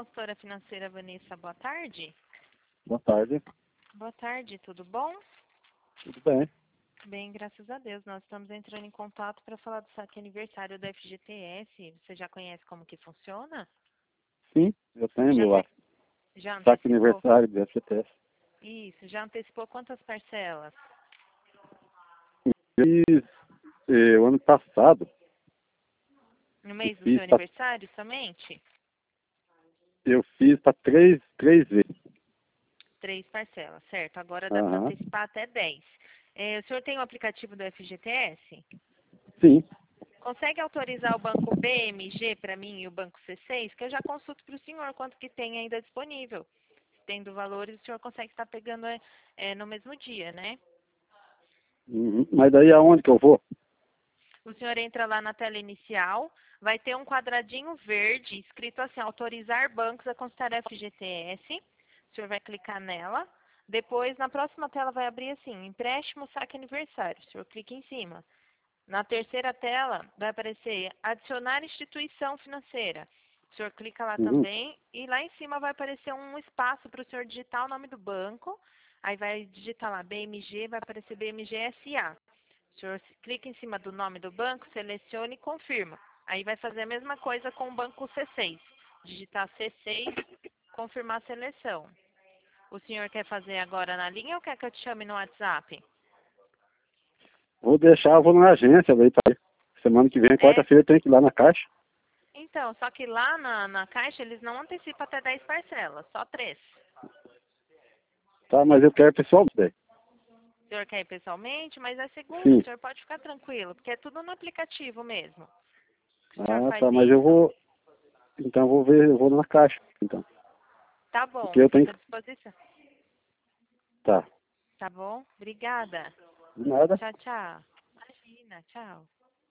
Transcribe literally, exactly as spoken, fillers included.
consultora financeira Vanessa, boa tarde. Boa tarde. Boa tarde, tudo bom? Tudo bem? Bem, graças a Deus. Nós estamos entrando em contato para falar do saque aniversário da F G T S. Você já conhece como que funciona? Sim, eu tenho Já, meu ante... lá. já Saque antecipou? aniversário do F G T S. Isso, já antecipou quantas parcelas? Fiz eh, o ano passado, No e mês do seu fiz pra, aniversário somente? eu fiz para três, três vezes. Três parcelas, certo. Agora dá para Aham. antecipar até dez. É, o senhor tem o aplicativo do F G T S? Sim. Consegue autorizar o banco B M G para mim e o banco C seis? Que eu já consulto para o senhor quanto que tem ainda disponível. Tendo valores, o senhor consegue estar pegando é, é, no mesmo dia, né? Uhum. Mas daí aonde que eu vou? O senhor entra lá na tela inicial, vai ter um quadradinho verde escrito assim, autorizar bancos a consultar F G T S. O senhor vai clicar nela. Depois, na próxima tela, vai abrir assim, empréstimo, saque aniversário. O senhor clica em cima. Na terceira tela, vai aparecer adicionar instituição financeira. O senhor clica lá Uhum. também e lá em cima vai aparecer um espaço para o senhor digitar o nome do banco. Aí vai digitar lá B M G, vai aparecer B M G S A. O senhor clica em cima do nome do banco, seleciona e confirma. Aí vai fazer a mesma coisa com o banco C seis. Digitar C seis, confirmar a seleção. O senhor quer fazer agora na linha ou quer que eu te chame no WhatsApp? Vou deixar, eu vou na agência, daí pra... semana que vem, É, quarta-feira, eu tenho que ir lá na caixa. então, só que lá na, na caixa eles não antecipam até dez parcelas, só três. Tá, mas eu quero pessoalmente daí. O senhor quer ir pessoalmente, mas é seguro, o Sim. senhor pode ficar tranquilo, porque é tudo no aplicativo mesmo. O senhor Ah, faz tá, mas eu isso? vou, então eu vou ver, eu vou na caixa, então. Tá Porque bom, eu tenho fica à que... disposição. Tá. Tá bom? Obrigada. De nada. Tchau, tchau. Imagina, tchau.